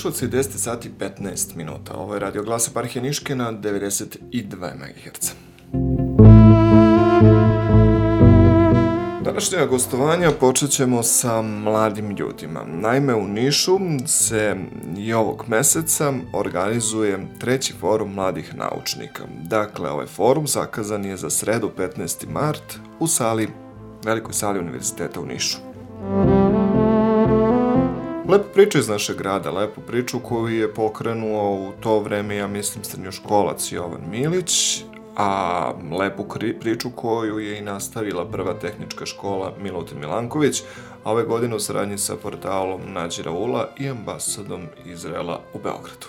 slušalci, 10 sati 15 minuta. Ovo je Radio Glas Eparhije Niške na 92 MHz. Današnjega gostovanja počet ćemo sa mladim ljudima. Naime, u Nišu se i ovog meseca organizuje 3. forum mladih naučnika. Dakle, ovaj forum zakazan je za sredu 15. mart u velikoj sali Univerziteta u Nišu. Lepu priču iz našeg grada, lepu priču koju je pokrenuo u to vreme, ja mislim, srednjoškolac Jovan Milić, a lepu priču koju je i nastavila prva tehnička škola Milutin Milanković, a ove godine u saradnji sa portalom Nađi Raula i ambasadom Izraela u Beogradu.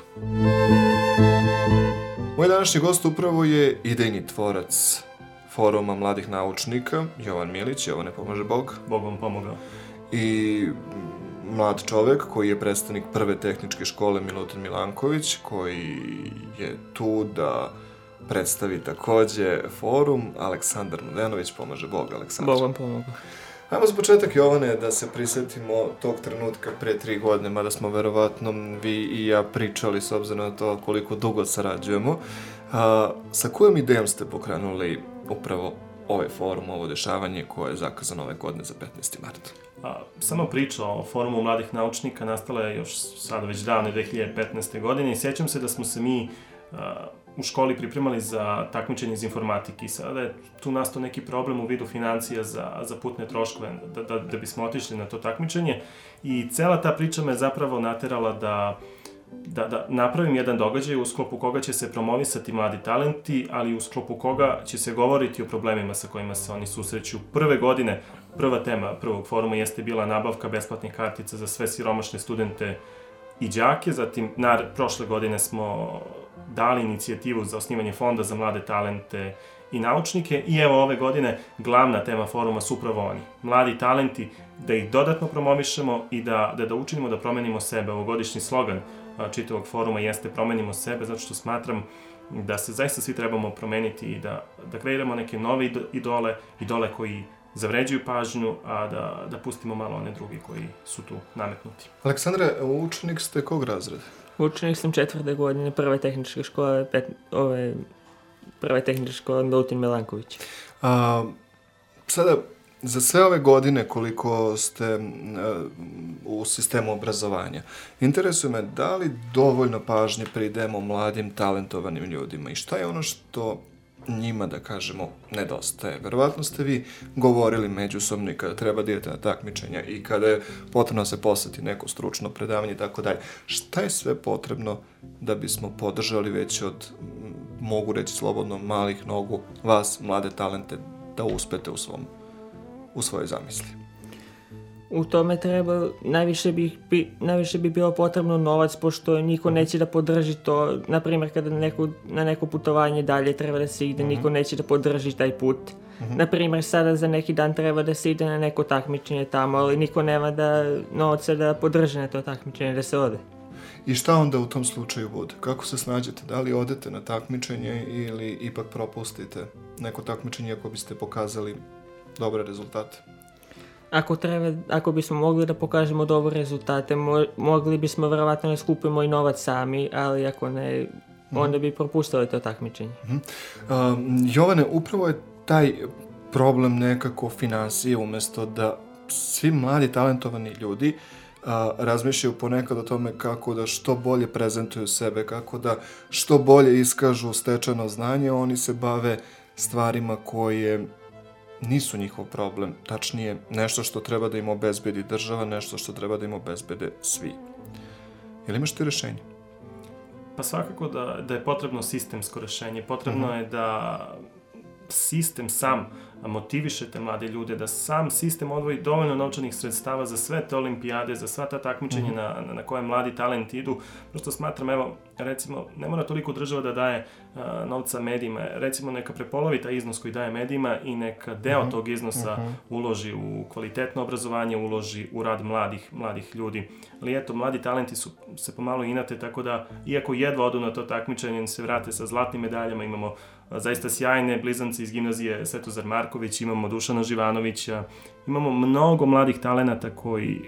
Moj današnji gost upravo je idejni tvorac foruma mladih naučnika, Jovan Milić. Jovane, pomaže Bog. Bog vam pomogao. I mlad čovek koji je predstavnik prve tehničke škole Milutin Milanković, koji je tu da predstavi takođe forum, Aleksandar Mladenović. Pomaže Bog, Aleksandar. Bog vam pomogao. Ajmo za početak, Jovane, da se prisetimo tog trenutka pre 3 godine, mada smo verovatno vi i ja pričali s obzirom na to koliko dugo sarađujemo. Sa kojom idejom ste pokrenuli upravo ovaj forum, ovo dešavanje koje je zakazano ove godine za 15. mart? Sama priča o forumu mladih naučnika nastala je još sada već davne 2015. godine i sjećam se da smo se mi u školi pripremali za takmičenje iz informatike i sada je tu nastao neki problem u vidu financija za putne troškove da bismo otišli na to takmičenje i cela ta priča me zapravo naterala da napravim jedan događaj u sklopu koga će se promovisati mladi talenti, ali u sklopu koga će se govoriti o problemima sa kojima se oni susreću. Prve godine, prva tema prvog foruma jeste bila nabavka besplatnih kartica za sve siromašne studente i đake, zatim prošle godine smo dali inicijativu za osnivanje fonda za mlade talente i naučnike i evo ove godine glavna tema foruma su upravo oni. Mladi talenti, da ih dodatno promovišemo i da učinimo da promenimo sebe. Ovogodišnji slogan čitavog foruma jeste promenimo sebe, zato što smatram da se zaista svi trebamo promeniti i da kreiramo neke nove idole koji zavređuju pažnju, a da pustimo malo one drugi koji su tu nametnuti. Aleksandre, učenik ste kog razreda? Učenik sam 4. godine prve tehničke škole, prve tehničke škole Milutin Milanković. Sada, za sve ove godine koliko ste u sistemu obrazovanja, interesuje me da li dovoljno pažnje pridemo mladim talentovanim ljudima i šta je ono što njima, da kažemo, nedostaje. Verovatno ste vi govorili međusobno i kada treba da idete na takmičenja i kada je potrebno se poslati neko stručno predavanje i tako dalje. Šta je sve potrebno da bismo podržali već od, mogu reći slobodno, malih nogu vas, mlade talente, da uspete u svojoj zamisli? U tome treba, najviše bi bilo potrebno novac, pošto niko neće da podrži to. Naprimjer, kada na neko putovanje dalje treba da se ide, niko neće da podrži taj put. Naprimjer, sada za neki dan treba da se ide na neko takmičenje tamo, ali niko nema novca da podrži na to takmičenje, da se ode. I šta onda u tom slučaju bude? Kako se snađete? Da li odete na takmičenje ili ipak propustite neko takmičenje ako biste pokazali dobre rezultate? Ako bismo mogli da pokažemo dobre rezultate, mogli bismo verovatno da skupimo i novac sami, ali ako ne, onda bi propustili to takmičenje. Jovane, upravo je taj problem nekako finansije, umjesto da svi mladi talentovani ljudi razmišljaju ponekad o tome kako da što bolje prezentuju sebe, kako da što bolje iskažu stečeno znanje, oni se bave stvarima koje nisu njihov problem, tačnije nešto što treba da im obezbedi država, nešto što treba da im obezbede svi. Jel imaš ti rešenje? Pa svakako da je potrebno sistemsko rešenje. Potrebno je da sistem sam motiviše te mlade ljude, da sam sistem odvoji dovoljno novčanih sredstava za sve te olimpijade, za sva ta takmičenja na koje mladi talenti idu. Prosto smatram, evo, recimo, ne mora toliko država da daje novca medijima, recimo neka prepolovi taj iznos koji daje medijima i neka deo tog iznosa uloži u kvalitetno obrazovanje, uloži u rad mladih ljudi. Ali eto, mladi talenti su se pomalo inate, tako da, iako jedva odu na to takmičenje, se vrate sa zlatnim medaljama, imamo zaista sjajne blizance iz gimnazije Svetozar Marković, imamo Dušana Živanovića, imamo mnogo mladih talenata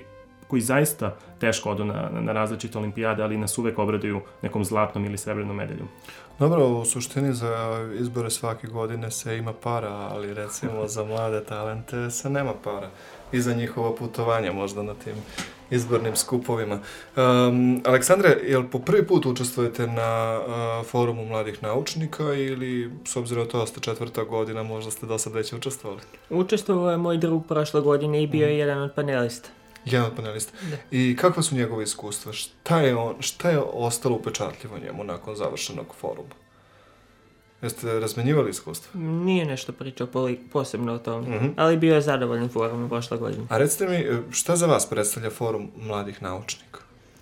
koji zaista teško odu na različite olimpijade, ali nas uvek obraduju nekom zlatnom ili srebrnom medaljom. Dobro, u suštini za izbore svake godine se ima para, ali recimo za mlade talente se nema para. I za njihova putovanja možda na tim izbornim skupovima. Aleksandre, jel po prvi put učestvujete na forumu mladih naučnika ili, s obzirom da to ste 4. godina, možda ste do sad već učestvovali? Učestvovao je moj drug prošle godine i bio je jedan od panelista. Jedan od panelista. Da. I kakva su njegove iskustva? Šta je ostalo upečatljivo njemu nakon završenog foruma? Jeste razmenjivali iskustva? Nije nešto pričao posebno o tome, ali bio je zadovoljan forumom prošle godine. A recite mi, šta za vas predstavlja forum mladih naučnika?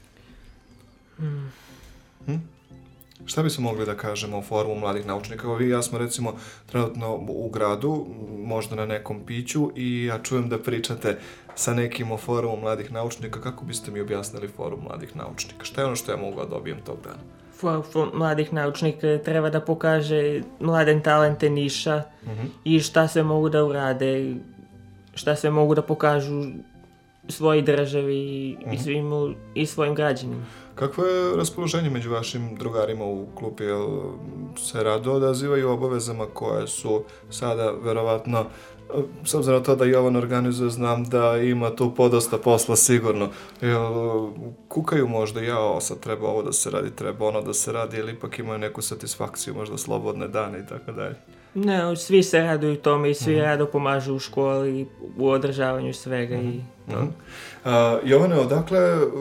Šta bi se mogli da kažemo o forumu mladih naučnika? Vi i ja smo recimo trenutno u gradu, možda na nekom piću, i ja čujem da pričate sa nekim o forumu mladih naučnika. Kako biste mi objasnili forum mladih naučnika? Šta je ono što ja mogu da dobijem tog dana? Forum mladih naučnika treba da pokaže mlade talente Niša i šta sve mogu da urade, šta sve mogu da pokažu svojoj državi i svojim građanima. Kakvo je raspoloženje među vašim drugarima u klupi? Jel se rado odazivaju obavezama koje su sada verovatno, s obzirom na to da Jovan organizuje, znam da ima tu podosta posla sigurno. Jel kukaju možda, sad treba ovo da se radi, treba ono da se radi, ili ipak imaju neku satisfakciju, možda slobodne dane i tako dalje? Ne, svi se raduju tome i svi rado pomažu u školi, u održavanju svega i to. Jovane, odakle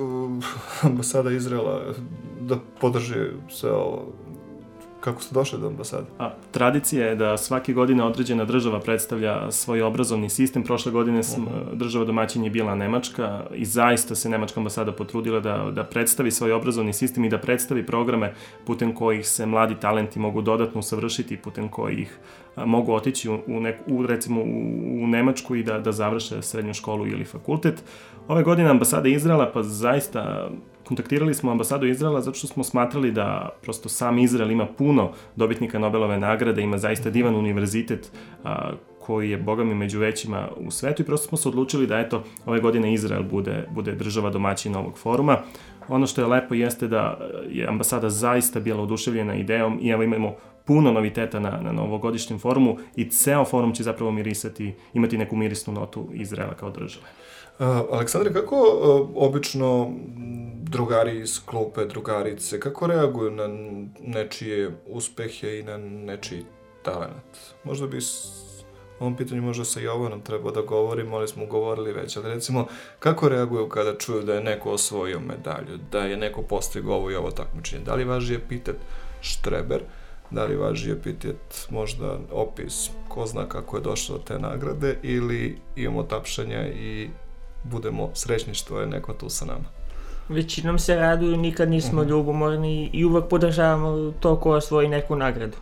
ambasada Izraela da podrži sve ovo? Kako ste došli do ambasade? Tradicija je da svake godine određena država predstavlja svoj obrazovni sistem. Prošle godine država domaćin je bila Nemačka i zaista se Nemačka ambasada potrudila da predstavi svoj obrazovni sistem i da predstavi programe putem kojih se mladi talenti mogu dodatno usavršiti, putem kojih mogu otići recimo u Nemačku i da završe srednju školu ili fakultet. Ove godine ambasada Izraela, pa zaista kontaktirali smo ambasadu Izraela zato što smo smatrali da prosto sam Izrael ima puno dobitnika Nobelove nagrade, ima zaista divan univerzitet koji je, bogami, među većima u svetu, i prosto smo se odlučili da ove godine Izrael bude država domaćina ovog foruma. Ono što je lepo jeste da je ambasada zaista bila oduševljena idejom i evo imamo puno noviteta na novogodišnjem forumu i ceo forum će zapravo imati neku mirisnu notu Izraela kao države. Aleksandre, kako obično drugari iz klupe, drugarice, kako reaguju na nečije uspehe i na nečiji talent? Možda bi o ovom pitanju možda sa Jovanom trebao da govorimo, ali smo govorili već, ali recimo, kako reaguju kada čuju da je neko osvojio medalju, da je neko postigao ovo i ovo takmičenje? Da li važi epitet štreber? Da li važi epitet možda opis, ko zna kako je došlo do te nagrade, ili imamo tapšanja i budemo srećni što je neko tu sa nama? Većinom se raduju, nikad nismo ljubomorni i uvek podržavamo to ko osvoji neku nagradu.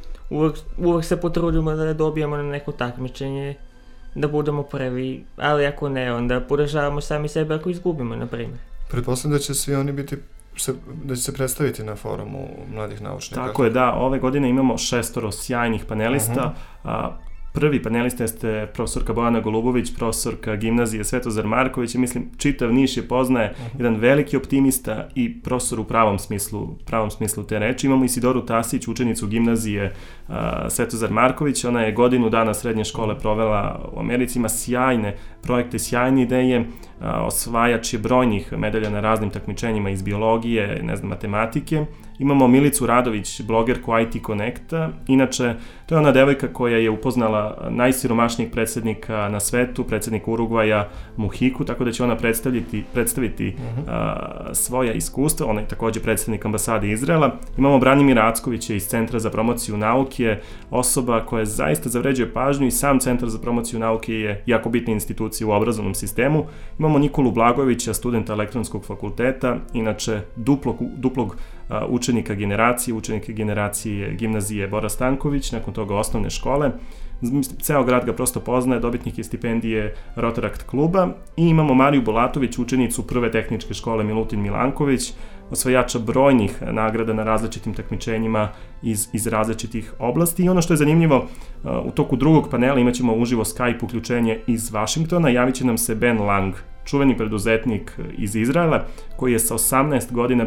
Uvek se potrudimo da dobijemo na neko takmičenje, da budemo prvi, ali ako ne, onda podržavamo sami sebe ako izgubimo, na primjer. Pretpostavljam da će svi oni da će se predstaviti na forumu mladih naučnika. Tako je, da. Ove godine imamo 6 sjajnih panelista. Prvi panelista jeste profesorka Bojana Golubović, profesorka gimnazije Svetozar Marković, i mislim čitav Niš je poznaje, jedan veliki optimista i profesor u pravom smislu te reči. Imamo Isidoru Tasić, učenicu gimnazije Svetozar Marković, ona je godinu dana srednje škole provela u Americi, ima sjajne projekte, sjajne ideje, osvajač je brojnih medalja na raznim takmičenjima iz biologije, matematike. Imamo Milicu Radović, blogerku IT Connecta. Inače, to je ona devojka koja je upoznala najsiromašnijeg predsjednika na svetu, predsjednika Urugvaja Muhiku, tako da će ona predstaviti svoja iskustva. Ona je također predsjednik ambasade Izraela. Imamo Branimira Ackovića iz Centra za promociju nauke, osoba koja zaista zavređuje pažnju, i sam Centar za promociju nauke je jako bitna institucija u obrazovnom sistemu. Imamo Nikolu Blagojevića, studenta elektronskog fakulteta, inače duplog učenika generacije gimnazije Bora Stanković, nakon toga osnovne škole. Ceo grad ga prosto poznaje, dobitnik je stipendije Rotaract kluba. I imamo Mariju Bolatović, učenicu prve tehničke škole Milutin Milanković, osvajača brojnih nagrada na različitim takmičenjima iz različitih oblasti. I ono što je zanimljivo, u toku drugog panela imat ćemo uživo Skype uključenje iz Vašingtona, javit će nam se Ben Lang, čuveni preduzetnik iz Izraela, koji je sa 18 godina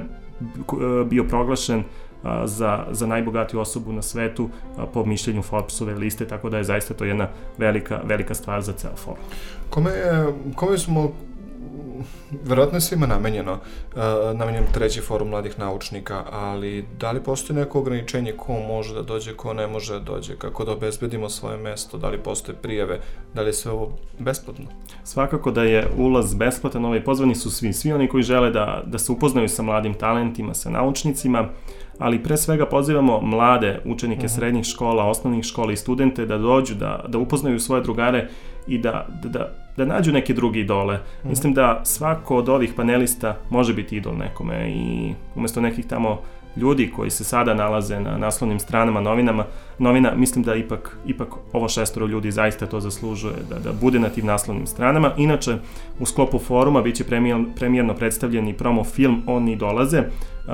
bio proglašen za najbogatiju osobu na svetu po mišljenju Forbesove liste, tako da je zaista to jedna velika stvar za ceo forum. Kome smo, verovatno je svima namenjen treći forum mladih naučnika, ali da li postoji neko ograničenje ko može da dođe, ko ne može da dođe, kako da obezbedimo svoje mesto, da li postoje prijave, da li je sve ovo besplatno? Svakako da je ulaz besplatan, pozvani su svi oni koji žele da se upoznaju sa mladim talentima, sa naučnicima, ali pre svega pozivamo mlade učenike srednjih škola, osnovnih škola i studente da dođu, da upoznaju svoje drugare i da nađu neke druge idole. Mislim da svako od ovih panelista može biti idol nekome i umjesto nekih tamo ljudi koji se sada nalaze na naslovnim stranama novina, mislim da ipak ovo 6 ljudi zaista to zaslužuje da bude na tim naslovnim stranama. Inače, u sklopu foruma biće premijerno predstavljeni promo film Oni dolaze,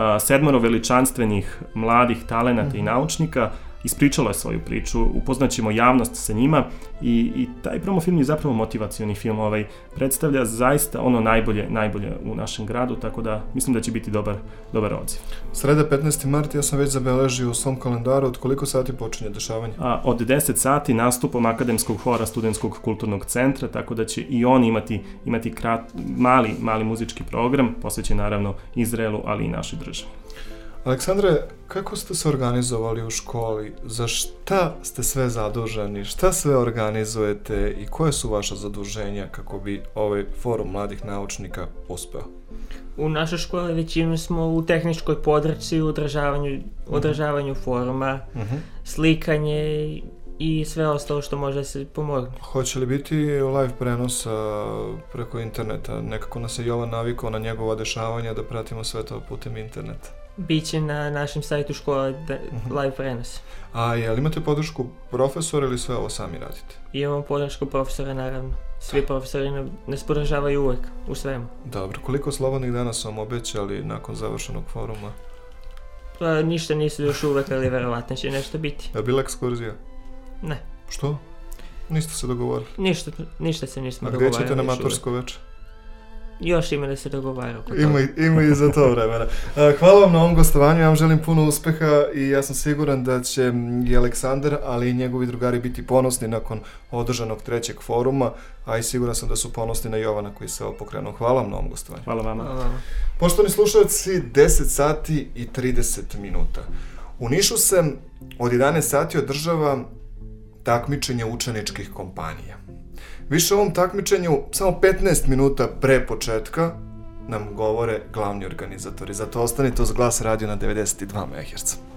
7 veličanstvenih mladih talenata i naučnika ispričalo je svoju priču, upoznaćemo javnost sa njima i taj promo film je zapravo motivacioni film, predstavlja zaista ono najbolje u našem gradu, tako da mislim da će biti dobar odziv. Sreda 15. marta, ja sam već zabeležio u svom kalendaru, od koliko sati počinje dešavanje? Od 10 sati nastupom Akademskog hora Studentskog kulturnog centra, tako da će i on imati mali muzički program, posvećen naravno Izraelu, ali i našoj državi. Aleksandre, kako ste se organizovali u školi? Za šta ste sve zaduženi? Šta sve organizujete i koje su vaša zaduženja kako bi ovaj forum mladih naučnika uspeo? U našoj školi većinom smo u tehničkoj podršci, u održavanju foruma, slikanje i sve ostalo što može se pomogne. Hoće li biti live prenos preko interneta? Nekako nas je Jovan navikao na njegova dešavanja da pratimo sve to putem interneta. Biće na našem sajtu škola live prenos. A jel imate podršku profesora ili sve ovo sami radite? Imamo podršku profesora, naravno. Svi profesori nas podržavaju uvek, u svemu. Dobro, koliko slobodnih dana su vam obećali nakon završenog foruma? Pa ništa nisu još uvek, ali verovatno će nešto biti. Je bila ekskurzija? Ne. Što? Niste se dogovorili? Ništa se nismo dogovarali. A gdje ćete na matursko večer? Još ima da se dogovara. Ima i za to vremena. Hvala vam na ovom gostovanju, ja vam želim puno uspeha i ja sam siguran da će i Aleksandar, ali i njegovi drugari biti ponosni nakon održanog trećeg foruma, a i siguran sam da su ponosni na Jovana koji se ovo pokrenuo. Hvala vam na ovom gostovanju. Hvala vama. Poštovani slušalci, 10 sati i 30 minuta. U Nišu se od 11 sati održava takmičenje učeničkih kompanija. Više o ovom takmičenju samo 15 minuta pre početka nam govore glavni organizatori. Zato ostanite uz Glas radio na 92 MHz.